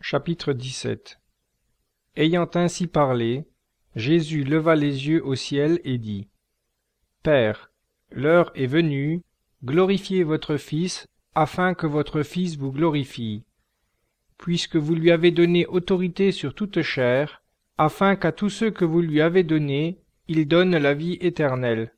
Chapitre 17. Ayant ainsi parlé, Jésus leva les yeux au ciel et dit : Père, l'heure est venue, glorifiez votre Fils, afin que votre Fils vous glorifie, puisque vous lui avez donné autorité sur toute chair, afin qu'à tous ceux que vous lui avez donnés, il donne la vie éternelle.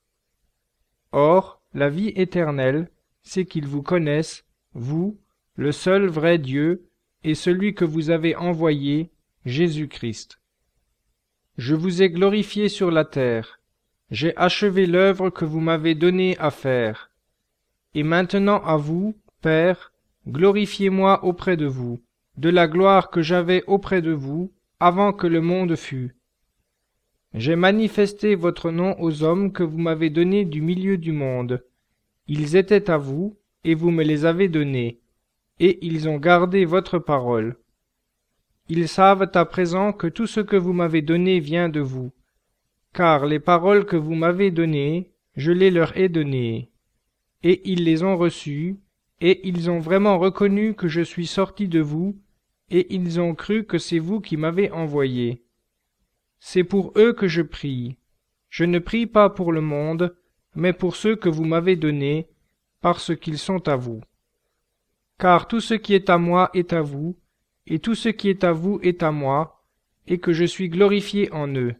Or, la vie éternelle, c'est qu'ils vous connaissent, vous, le seul vrai Dieu, et celui que vous avez envoyé, Jésus-Christ. Je vous ai glorifié sur la terre, j'ai achevé l'œuvre que vous m'avez donné à faire. Et maintenant à vous, Père, glorifiez-moi auprès de vous, de la gloire que j'avais auprès de vous, avant que le monde fût. J'ai manifesté votre nom aux hommes que vous m'avez donnés du milieu du monde. Ils étaient à vous, et vous me les avez donnés, et ils ont gardé votre parole. Ils savent à présent que tout ce que vous m'avez donné vient de vous, car les paroles que vous m'avez données, je les leur ai données, et ils les ont reçues, et ils ont vraiment reconnu que je suis sorti de vous, et ils ont cru que c'est vous qui m'avez envoyé. C'est pour eux que je prie. Je ne prie pas pour le monde, mais pour ceux que vous m'avez donnés, parce qu'ils sont à vous. Car tout ce qui est à moi est à vous, et tout ce qui est à vous est à moi, et que je suis glorifié en eux.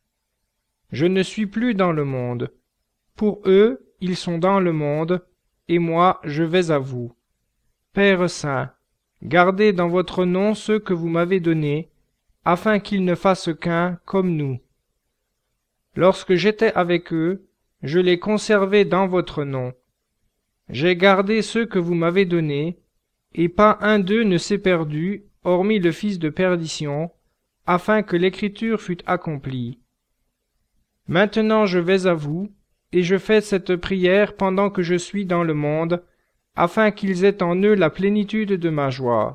Je ne suis plus dans le monde. Pour eux, ils sont dans le monde, et moi, je vais à vous. Père saint, gardez dans votre nom ceux que vous m'avez donnés, afin qu'ils ne fassent qu'un comme nous. Lorsque j'étais avec eux, je les conservais dans votre nom. J'ai gardé ceux que vous m'avez donnés, et pas un d'eux ne s'est perdu, hormis le fils de perdition, afin que l'écriture fût accomplie. Maintenant je vais à vous, et je fais cette prière pendant que je suis dans le monde, afin qu'ils aient en eux la plénitude de ma joie.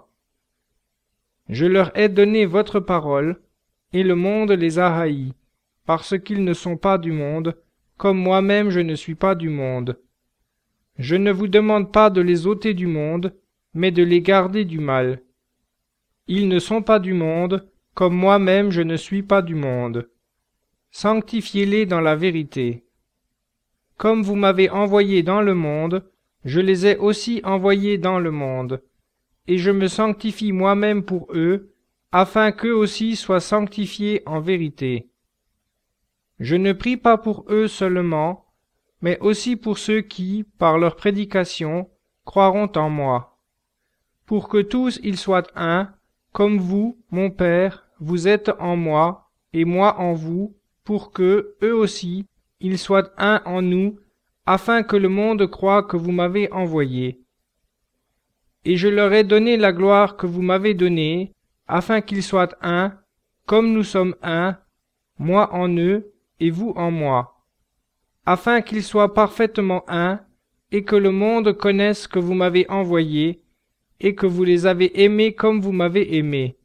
Je leur ai donné votre parole, et le monde les a haïs, parce qu'ils ne sont pas du monde, comme moi-même je ne suis pas du monde. Je ne vous demande pas de les ôter du monde, mais de les garder du mal. Ils ne sont pas du monde, comme moi-même je ne suis pas du monde. Sanctifiez-les dans la vérité. Comme vous m'avez envoyé dans le monde, je les ai aussi envoyés dans le monde, et je me sanctifie moi-même pour eux, afin qu'eux aussi soient sanctifiés en vérité. Je ne prie pas pour eux seulement, mais aussi pour ceux qui, par leur prédication, croiront en moi, pour que tous ils soient un, comme vous, mon Père, vous êtes en moi, et moi en vous, pour que, eux aussi, ils soient un en nous, afin que le monde croie que vous m'avez envoyé. Et je leur ai donné la gloire que vous m'avez donnée, afin qu'ils soient un, comme nous sommes un, moi en eux, et vous en moi, afin qu'ils soient parfaitement un, et que le monde connaisse que vous m'avez envoyé, et que vous les avez aimés comme vous m'avez aimé.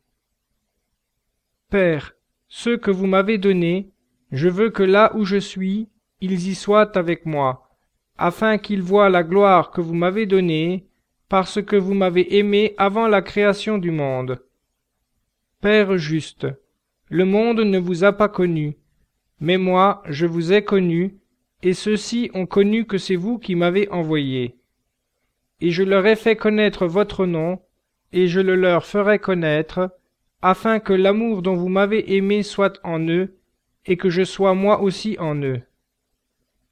Père, ceux que vous m'avez donnés, je veux que là où je suis, ils y soient avec moi, afin qu'ils voient la gloire que vous m'avez donnée, parce que vous m'avez aimé avant la création du monde. Père juste, le monde ne vous a pas connu, mais moi je vous ai connu, et ceux-ci ont connu que c'est vous qui m'avez envoyé. Et je leur ai fait connaître votre nom, et je le leur ferai connaître, afin que l'amour dont vous m'avez aimé soit en eux, et que je sois moi aussi en eux.